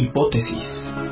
Hipótesis.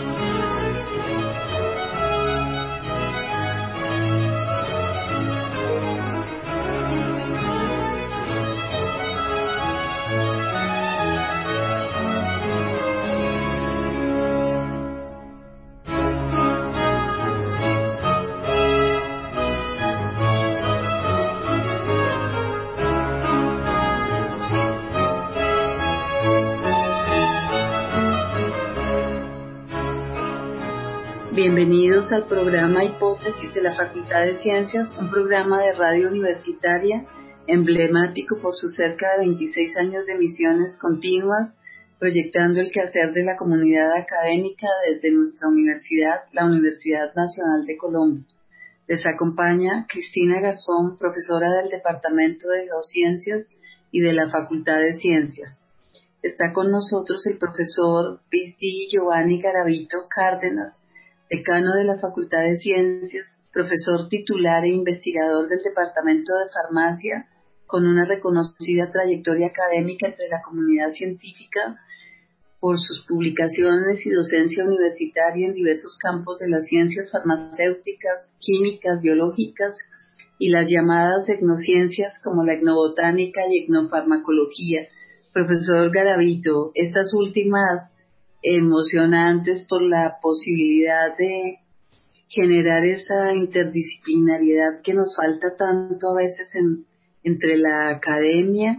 Bienvenidos al programa Hipótesis de la Facultad de Ciencias, un programa de radio universitaria emblemático por sus cerca de 26 años de emisiones continuas, proyectando el quehacer de la comunidad académica desde nuestra universidad, la Universidad Nacional de Colombia. Les acompaña Cristina Garzón, profesora del Departamento de Geociencias y de la Facultad de Ciencias. Está con nosotros el profesor P.D. Giovanni Garavito Cárdenas, decano de la Facultad de Ciencias, profesor titular e investigador del Departamento de Farmacia, con una reconocida trayectoria académica entre la comunidad científica por sus publicaciones y docencia universitaria en diversos campos de las ciencias farmacéuticas, químicas, biológicas y las llamadas etnociencias como la etnobotánica y etnofarmacología. Profesor Garavito, estas últimas emocionantes por la posibilidad de generar esa interdisciplinariedad que nos falta tanto a veces entre la academia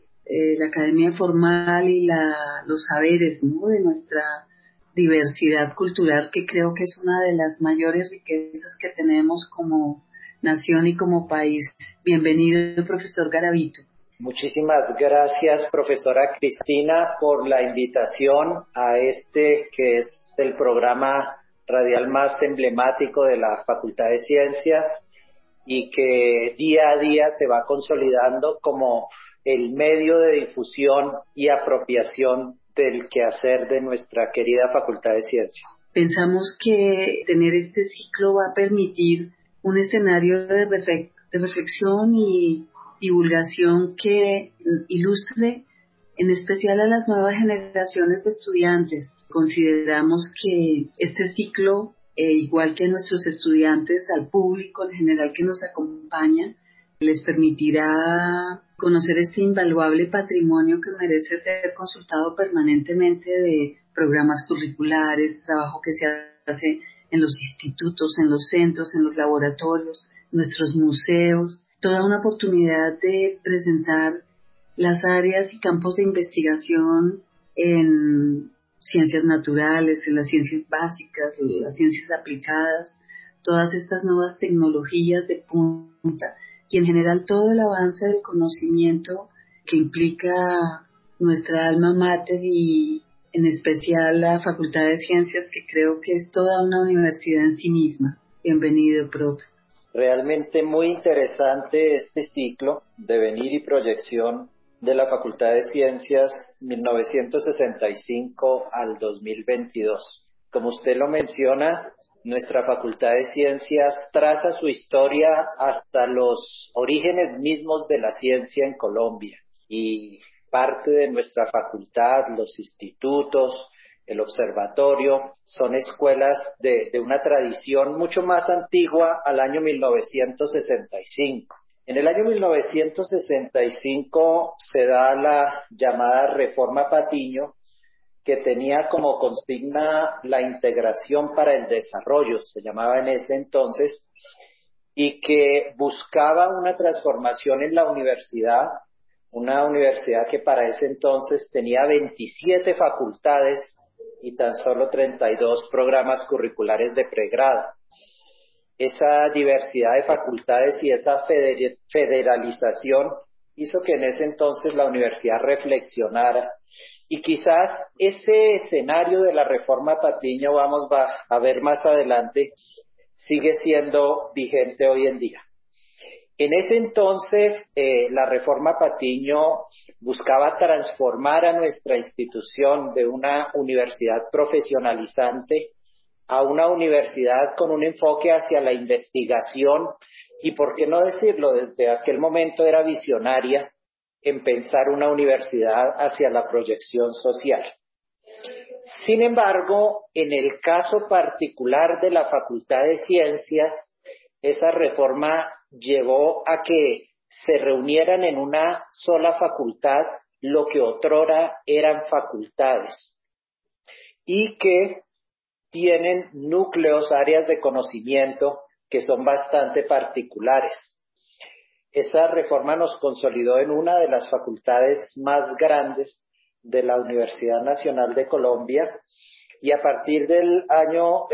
formal y los saberes, ¿no?, de nuestra diversidad cultural, que creo que es una de las mayores riquezas que tenemos como nación y como país. Bienvenido, profesor Garavito. Muchísimas gracias, profesora Cristina, por la invitación a este que es el programa radial más emblemático de la Facultad de Ciencias y que día a día se va consolidando como el medio de difusión y apropiación del quehacer de nuestra querida Facultad de Ciencias. Pensamos que tener este ciclo va a permitir un escenario de reflexión y divulgación que ilustre en especial a las nuevas generaciones de estudiantes. Consideramos que este ciclo, igual que a nuestros estudiantes, al público en general que nos acompaña, les permitirá conocer este invaluable patrimonio que merece ser consultado permanentemente de programas curriculares, trabajo que se hace en los institutos, en los centros, en los laboratorios, nuestros museos. Toda una oportunidad de presentar las áreas y campos de investigación en ciencias naturales, en las ciencias básicas, en las ciencias aplicadas, todas estas nuevas tecnologías de punta y en general todo el avance del conocimiento que implica nuestra alma mater y en especial la Facultad de Ciencias, que creo que es toda una universidad en sí misma. Bienvenido, profe. Realmente muy interesante este ciclo de venir y proyección de la Facultad de Ciencias 1965 al 2022. Como usted lo menciona, nuestra Facultad de Ciencias traza su historia hasta los orígenes mismos de la ciencia en Colombia y parte de nuestra facultad, los institutos, el observatorio, son escuelas de una tradición mucho más antigua al año 1965. En el año 1965 se da la llamada Reforma Patiño, que tenía como consigna la integración para el desarrollo, se llamaba en ese entonces, y que buscaba una transformación en la universidad, una universidad que para ese entonces tenía 27 facultades y tan solo 32 programas curriculares de pregrado. Esa diversidad de facultades y esa federalización hizo que en ese entonces la universidad reflexionara y quizás ese escenario de la Reforma Patiño, vamos a ver más adelante, sigue siendo vigente hoy en día. En ese entonces, la Reforma Patiño buscaba transformar a nuestra institución de una universidad profesionalizante a una universidad con un enfoque hacia la investigación y, por qué no decirlo, desde aquel momento era visionaria en pensar una universidad hacia la proyección social. Sin embargo, en el caso particular de la Facultad de Ciencias, esa reforma llevó a que se reunieran en una sola facultad lo que otrora eran facultades y que tienen núcleos, áreas de conocimiento que son bastante particulares. Esa reforma nos consolidó en una de las facultades más grandes de la Universidad Nacional de Colombia y a partir del año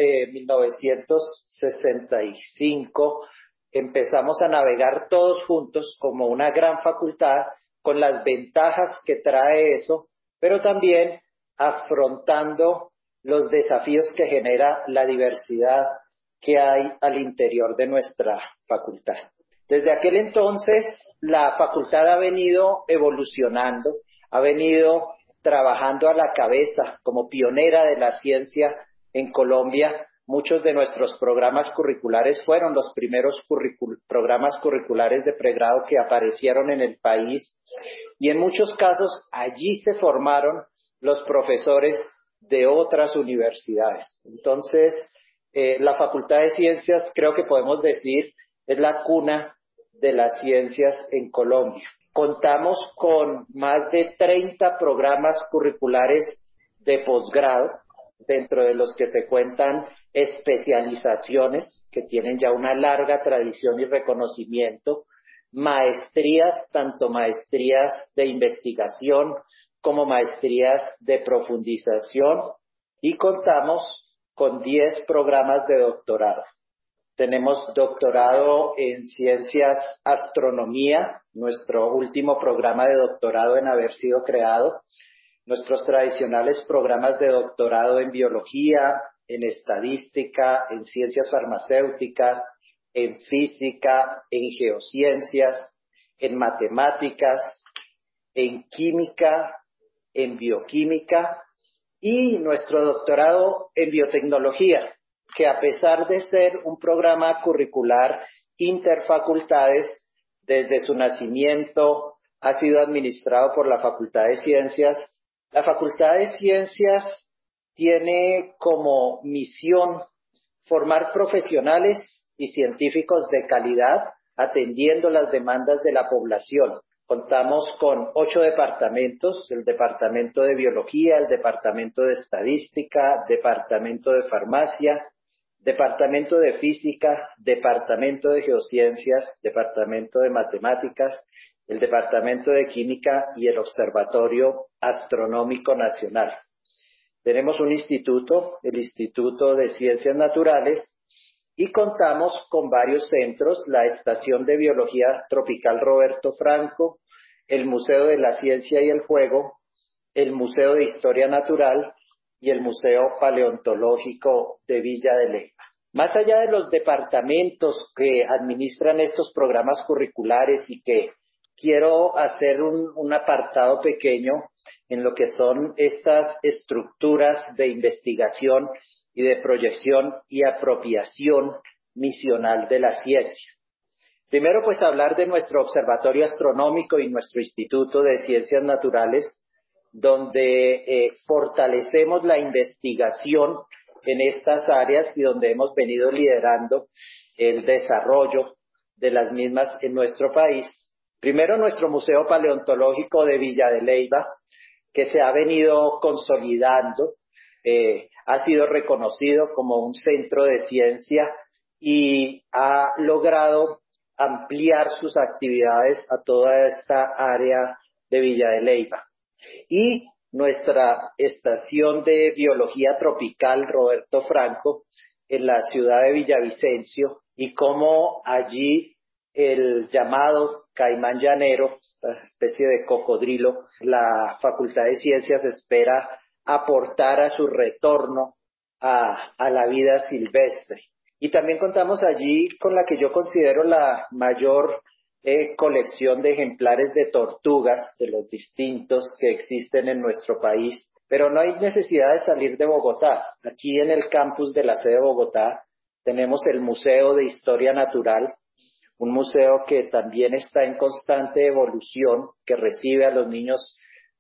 1965 empezamos a navegar todos juntos como una gran facultad con las ventajas que trae eso, pero también afrontando los desafíos que genera la diversidad que hay al interior de nuestra facultad. Desde aquel entonces, la facultad ha venido evolucionando, ha venido trabajando a la cabeza como pionera de la ciencia en Colombia. Muchos de nuestros programas curriculares fueron los primeros programas curriculares de pregrado que aparecieron en el país y en muchos casos allí se formaron los profesores de otras universidades. Entonces, la Facultad de Ciencias, creo que podemos decir, es la cuna de las ciencias en Colombia. Contamos con más de 30 programas curriculares de posgrado, dentro de los que se cuentan especializaciones que tienen ya una larga tradición y reconocimiento, maestrías, tanto maestrías de investigación como maestrías de profundización, y contamos con 10 programas de doctorado. Tenemos doctorado en ciencias astronomía, nuestro último programa de doctorado en haber sido creado, nuestros tradicionales programas de doctorado en biología, en estadística, en ciencias farmacéuticas, en física, en geociencias, en matemáticas, en química, en bioquímica y nuestro doctorado en biotecnología, que a pesar de ser un programa curricular interfacultades, desde su nacimiento ha sido administrado por la Facultad de Ciencias. La Facultad de Ciencias tiene como misión formar profesionales y científicos de calidad atendiendo las demandas de la población. Contamos con 8 departamentos, el departamento de biología, el departamento de estadística, departamento de farmacia, departamento de física, departamento de geociencias, departamento de matemáticas, el departamento de química y el Observatorio Astronómico Nacional. Tenemos un instituto, el Instituto de Ciencias Naturales, y contamos con varios centros, la Estación de Biología Tropical Roberto Franco, el Museo de la Ciencia y el Juego, el Museo de Historia Natural y el Museo Paleontológico de Villa de Leyva. Más allá de los departamentos que administran estos programas curriculares y que quiero hacer un apartado pequeño en lo que son estas estructuras de investigación y de proyección y apropiación misional de la ciencia. Primero, pues hablar de nuestro Observatorio Astronómico y nuestro Instituto de Ciencias Naturales, donde fortalecemos la investigación en estas áreas y donde hemos venido liderando el desarrollo de las mismas en nuestro país. Primero, nuestro Museo Paleontológico de Villa de Leyva, que se ha venido consolidando, ha sido reconocido como un centro de ciencia y ha logrado ampliar sus actividades a toda esta área de Villa de Leyva. Y nuestra estación de biología tropical Roberto Franco en la ciudad de Villavicencio, y cómo allí el llamado caimán llanero, esta especie de cocodrilo, la Facultad de Ciencias espera aportar a su retorno a la vida silvestre. Y también contamos allí con la que yo considero la mayor colección de ejemplares de tortugas, de los distintos que existen en nuestro país. Pero no hay necesidad de salir de Bogotá. Aquí en el campus de la sede de Bogotá tenemos el Museo de Historia Natural, un museo que también está en constante evolución, que recibe a los niños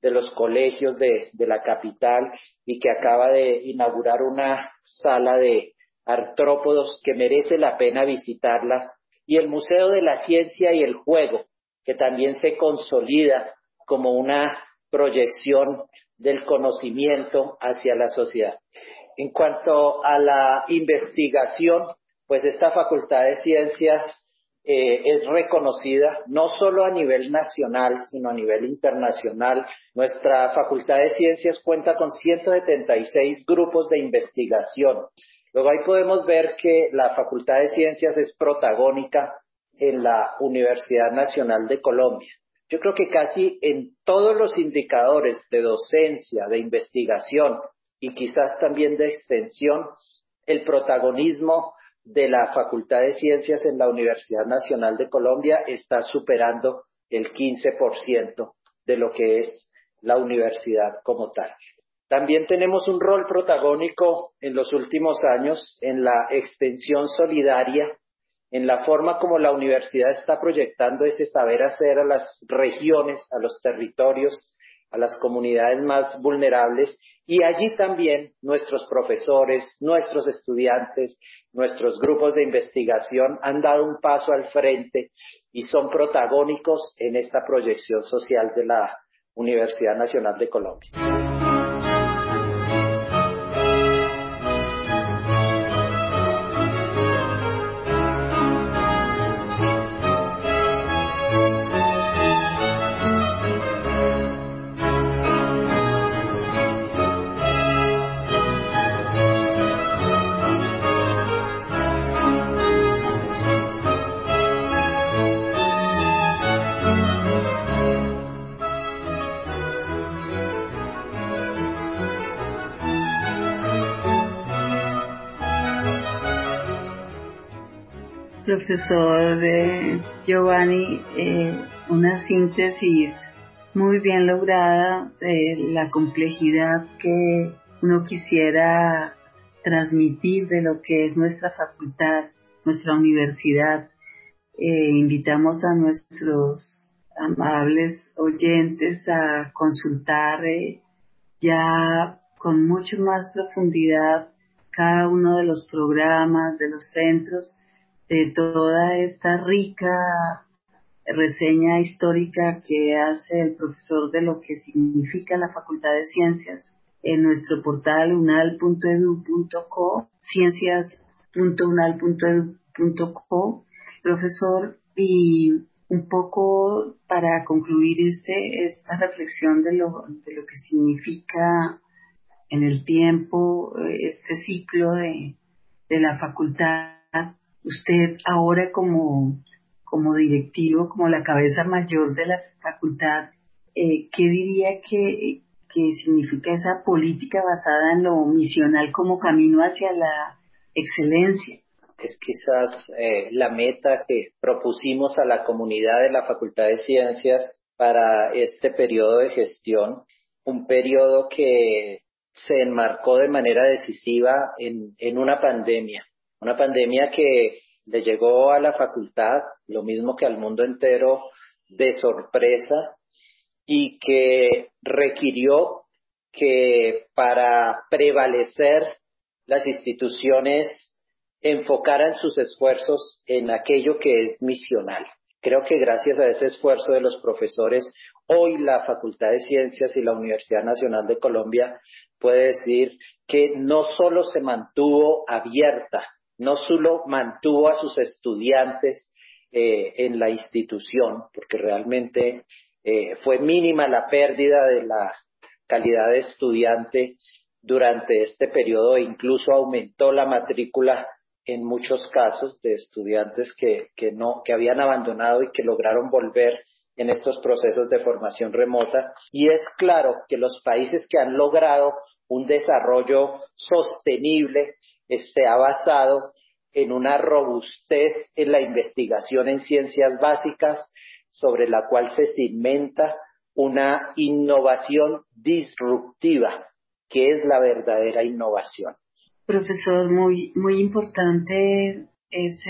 de los colegios de la capital y que acaba de inaugurar una sala de artrópodos que merece la pena visitarla, y el Museo de la Ciencia y el Juego, que también se consolida como una proyección del conocimiento hacia la sociedad. En cuanto a la investigación, pues esta Facultad de Ciencias es reconocida no solo a nivel nacional, sino a nivel internacional. Nuestra Facultad de Ciencias cuenta con 176 grupos de investigación. Luego ahí podemos ver que la Facultad de Ciencias es protagónica en la Universidad Nacional de Colombia. Yo creo que casi en todos los indicadores de docencia, de investigación y quizás también de extensión, el protagonismo de la Facultad de Ciencias en la Universidad Nacional de Colombia está superando el 15% de lo que es la universidad como tal. También tenemos un rol protagónico en los últimos años en la extensión solidaria, en la forma como la universidad está proyectando ese saber hacer a las regiones, a los territorios, a las comunidades más vulnerables, y allí también nuestros profesores, nuestros estudiantes, nuestros grupos de investigación han dado un paso al frente y son protagónicos en esta proyección social de la Universidad Nacional de Colombia. Profesor Giovanni, una síntesis muy bien lograda de la complejidad que uno quisiera transmitir de lo que es nuestra facultad, nuestra universidad. Invitamos a nuestros amables oyentes a consultar ya con mucho más profundidad cada uno de los programas, de los centros, de toda esta rica reseña histórica que hace el profesor de lo que significa la Facultad de Ciencias en nuestro portal unal.edu.co, ciencias.unal.edu.co, profesor, y un poco para concluir esta reflexión de lo que significa en el tiempo este ciclo de la facultad. Usted ahora como directivo, como la cabeza mayor de la facultad, ¿qué diría que significa esa política basada en lo misional como camino hacia la excelencia? Es quizás la meta que propusimos a la comunidad de la Facultad de Ciencias para este periodo de gestión, un periodo que se enmarcó de manera decisiva en una pandemia que le llegó a la facultad, lo mismo que al mundo entero, de sorpresa, y que requirió que para prevalecer las instituciones enfocaran sus esfuerzos en aquello que es misional. Creo que gracias a ese esfuerzo de los profesores, hoy la Facultad de Ciencias y la Universidad Nacional de Colombia puede decir que no solo se mantuvo abierta, no solo mantuvo a sus estudiantes en la institución, porque realmente fue mínima la pérdida de la calidad de estudiante durante este periodo, e incluso aumentó la matrícula en muchos casos de estudiantes que habían abandonado y que lograron volver en estos procesos de formación remota. Y es claro que los países que han logrado un desarrollo sostenible se ha basado en una robustez en la investigación en ciencias básicas, sobre la cual se cimenta una innovación disruptiva, que es la verdadera innovación. Profesor, muy importante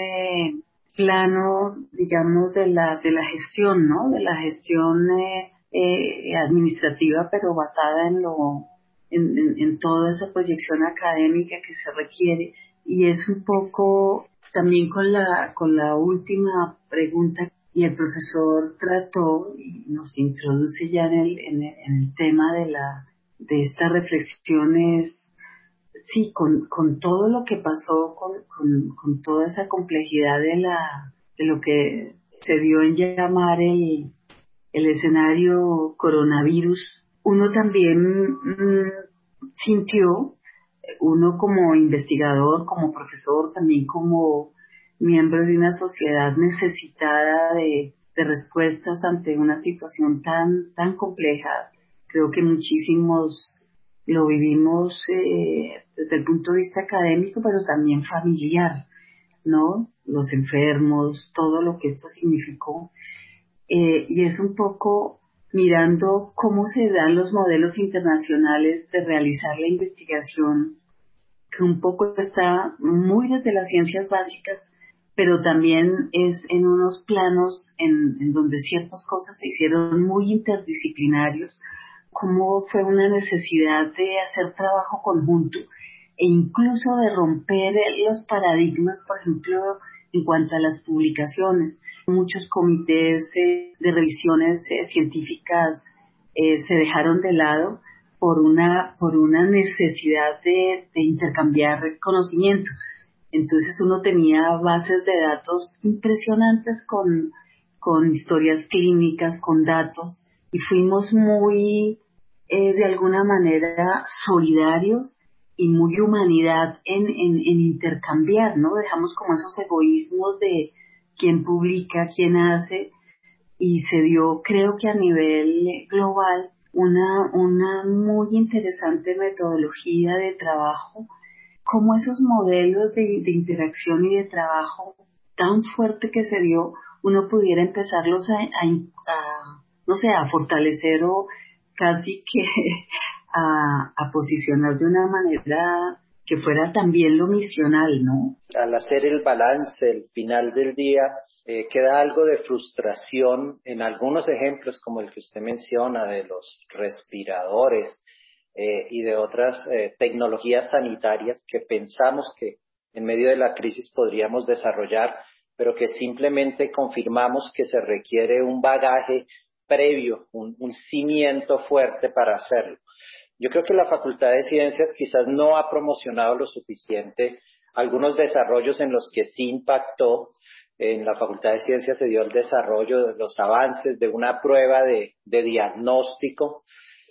ese plano, digamos, de la gestión, ¿no? De la gestión administrativa, pero basada en toda esa proyección académica que se requiere. Y es un poco también con la última pregunta y el profesor trató y nos introduce ya en el tema de estas reflexiones, sí, con todo lo que pasó, con toda esa complejidad de lo que se dio en llamar el escenario coronavirus. Uno también sintió, uno como investigador, como profesor, también como miembro de una sociedad necesitada de respuestas ante una situación tan compleja. Creo que muchísimos lo vivimos desde el punto de vista académico, pero también familiar, ¿no? Los enfermos, todo lo que esto significó. Y es un poco mirando cómo se dan los modelos internacionales de realizar la investigación, que un poco está muy desde las ciencias básicas, pero también es en unos planos en donde ciertas cosas se hicieron muy interdisciplinarios, como fue una necesidad de hacer trabajo conjunto e incluso de romper los paradigmas, por ejemplo, en cuanto a las publicaciones. Muchos comités de revisiones científicas se dejaron de lado por una necesidad de intercambiar conocimiento. Entonces uno tenía bases de datos impresionantes con historias clínicas, con datos, y fuimos muy, de alguna manera, solidarios y muy humanidad en intercambiar, ¿no? Dejamos como esos egoísmos de quién publica, quién hace, y se dio, creo que a nivel global, una muy interesante metodología de trabajo, como esos modelos de interacción y de trabajo tan fuerte que se dio, uno pudiera empezarlos no sé, a fortalecer o casi que a posicionar de una manera que fuera también lo misional, ¿no? Al hacer el balance, el final del día, queda algo de frustración en algunos ejemplos como el que usted menciona de los respiradores y de otras tecnologías sanitarias que pensamos que en medio de la crisis podríamos desarrollar, pero que simplemente confirmamos que se requiere un bagaje previo, un cimiento fuerte para hacerlo. Yo creo que la Facultad de Ciencias quizás no ha promocionado lo suficiente algunos desarrollos en los que sí impactó. En la Facultad de Ciencias se dio el desarrollo de los avances de una prueba de diagnóstico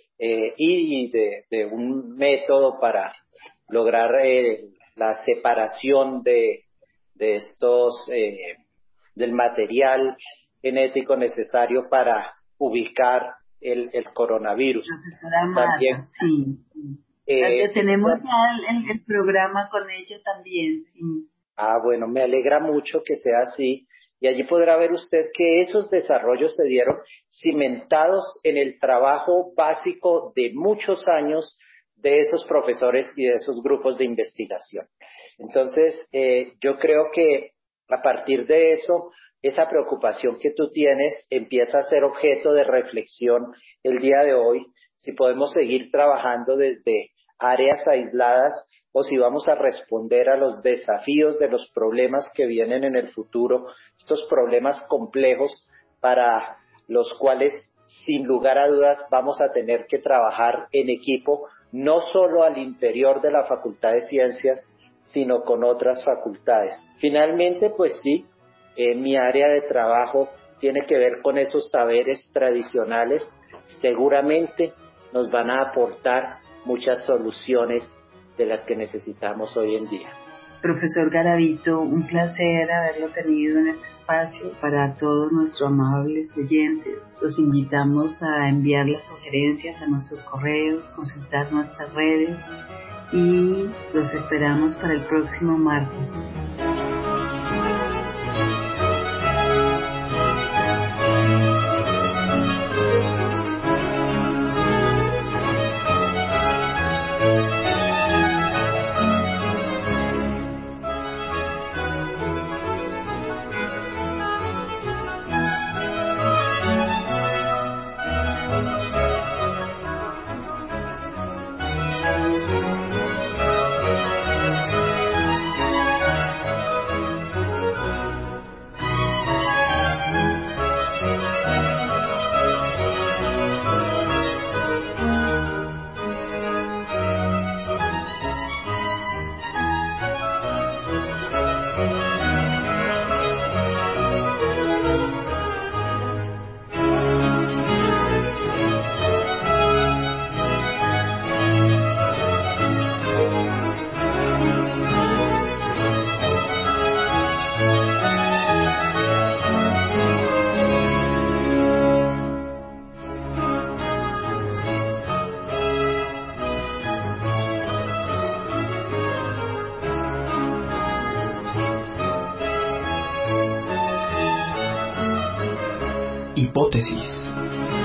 y de un método para lograr la separación de estos, del material genético necesario para ubicar el coronavirus. Profesora También, Marta, sí. Tenemos ya el programa con ella también, sí. Bueno, me alegra mucho que sea así. Y allí podrá ver usted que esos desarrollos se dieron cimentados en el trabajo básico de muchos años de esos profesores y de esos grupos de investigación. Entonces, yo creo que a partir de eso, esa preocupación que tú tienes empieza a ser objeto de reflexión el día de hoy, si podemos seguir trabajando desde áreas aisladas o si vamos a responder a los desafíos de los problemas que vienen en el futuro, estos problemas complejos para los cuales, sin lugar a dudas, vamos a tener que trabajar en equipo, no solo al interior de la Facultad de Ciencias, sino con otras facultades. Finalmente, pues sí, mi área de trabajo tiene que ver con esos saberes tradicionales. Seguramente nos van a aportar muchas soluciones de las que necesitamos hoy en día. Profesor Garavito, un placer haberlo tenido en este espacio. Para todos nuestros amables oyentes, los invitamos a enviar las sugerencias a nuestros correos, consultar nuestras redes y los esperamos para el próximo martes. Hipótesis.